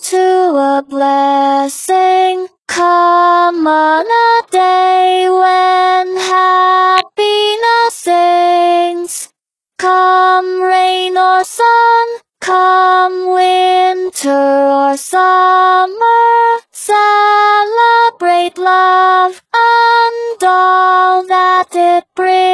to a blessing. Come on a day when happiness sings. Come rain or sun, come winter or summer, celebrate love and all that it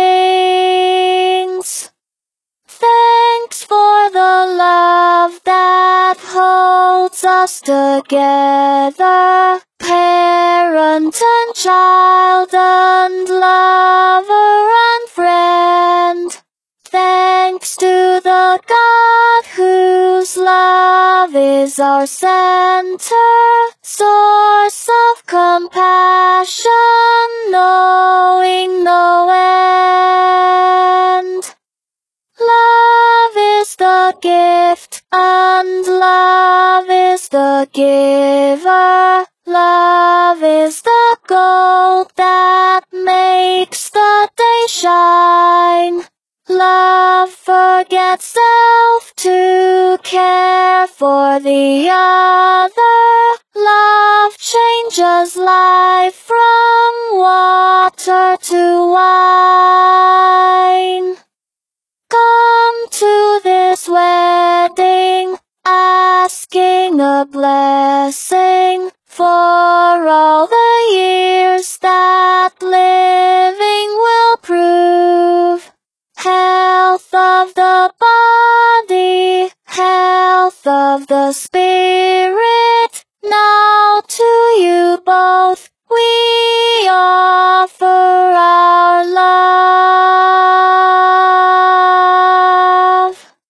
brings. Thanks for the love that holds us together, parent and child and lover and friend. Thanks to the God whose love is our center, source of compassion, knowing no end. Love is the gift, and love is the giver. Love is the gold that makes the day shine. Love forgets self to care for the other. Love changes life from water to wine. Come to this wedding, asking a blessing for all the years that living will prove. Health of the body, health of the soul.